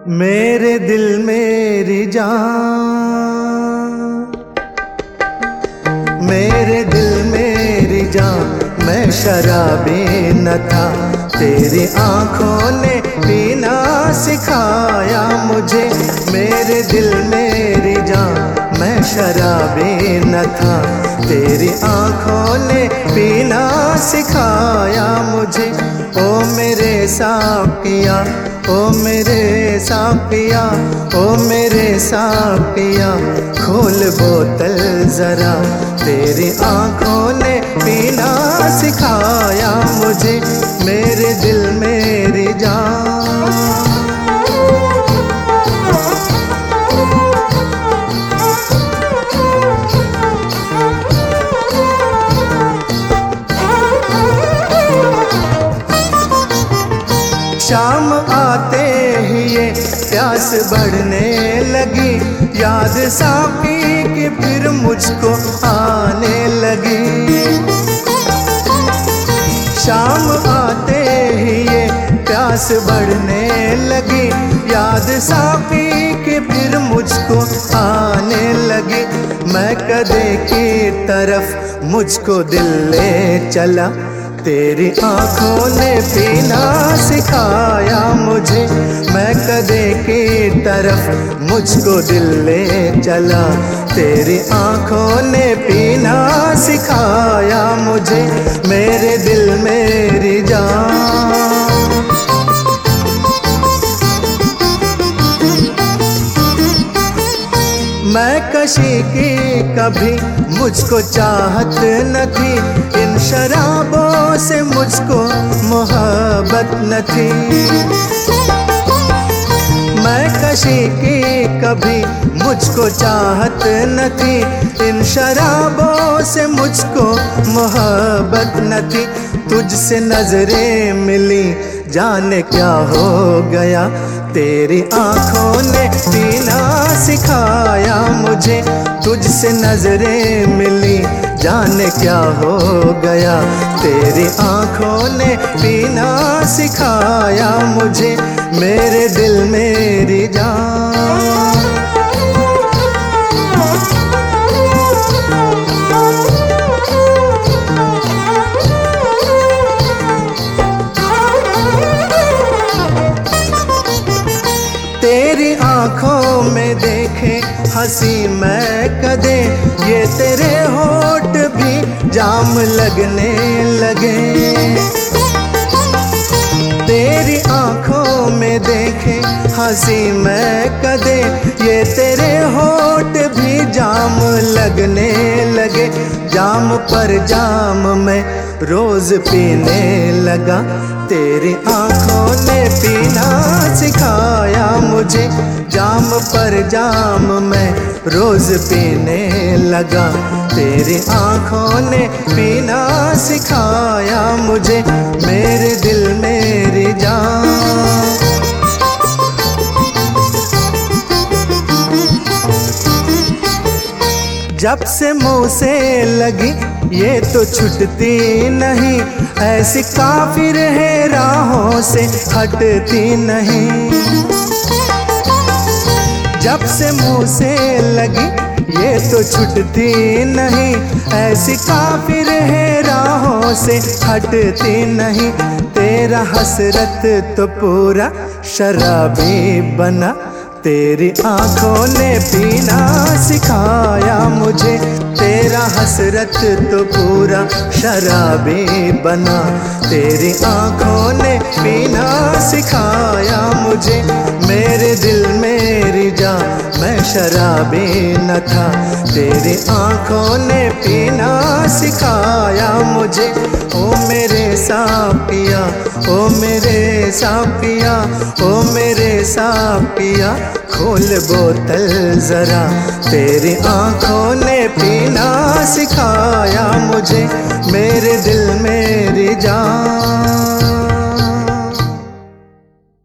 मेरे दिल मेरी जान, मेरे दिल मेरी जान, मैं शराबी न था, तेरी आंखों ने पीना सिखाया मुझे। मेरे दिल मेरी जान, मैं शराबी न था, तेरी आंखों ने पीना सिखाया मुझे। ओ मेरे साकिया, ओ मेरे साकिया, ओ मेरे साकिया, खोल बोतल जरा, तेरी आंखों ने पीना सिखाया मुझे। मेरे दिल मेरी जान, शाम आते ही ये प्यास बढ़ने लगी, याद साकी की फिर मुझको आने लगी। शाम आते ही ये प्यास बढ़ने लगी, याद साकी की फिर मुझको आने लगी। मैं कदे की तरफ मुझको दिल ले चला, तेरी आंखों ने पीना सिखाया मुझे। मैं कदे की तरफ मुझको दिल ले चला, तेरी आंखों ने पीना सिखाया मुझे। मेरे दिल मेरी जान, मैं कशी की कभी मुझको चाहत न थी, इन शराबों से मुझको मोहब्बत न थी। मैं कशी की कभी मुझको चाहत न थी, इन शराबों से मुझको मोहब्बत न थी। तुझसे नजरें मिली जाने क्या हो गया, तेरी आंखों ने पीना सिखाया मुझे। तुझसे नजरें मिली जाने क्या हो गया, तेरी आंखों ने पीना सिखाया मुझे। मेरे दिल मेरी जान, तेरी आंखों में देखे हंसी मैं कदे, ये तेरे होठ भी जाम लगने लगे। तेरी आंखों में देखे हंसी मैं कदे, ये तेरे होठ भी जाम लगने लगे। जाम पर जाम मैं रोज पीने लगा, तेरी आंखों ने पीना सिखाया मुझे। जाम पर जाम मैं रोज पीने लगा, तेरी आंखों ने पीना सिखाया मुझे। मेरे दिल मेरी जान, जब से मुँह से लगी ये तो छूटती नहीं, ऐसी काफिर है राहों से हटती नहीं। जब से मुँह से लगी ये तो छूटती नहीं, ऐसी काफिर है राहों से हटती नहीं। तेरा हसरत तो पूरा शराबी बना, तेरी आंखों ने पीना सिखाया मुझे। तेरा हसरत तो पूरा शराबी बना, तेरी आंखों ने पीना सिखाया मुझे। मेरे दिल मेरी जान, मैं शराबी न था, तेरी आंखों ने पीना सिखाया मुझे। ओ मेरे साकिया, ओ मेरे साकिया, ओ मेरे साकिया, खोल बोतल जरा, तेरी आंखों ने पीना सिखाया मुझे। मेरे दिल मेरी जान।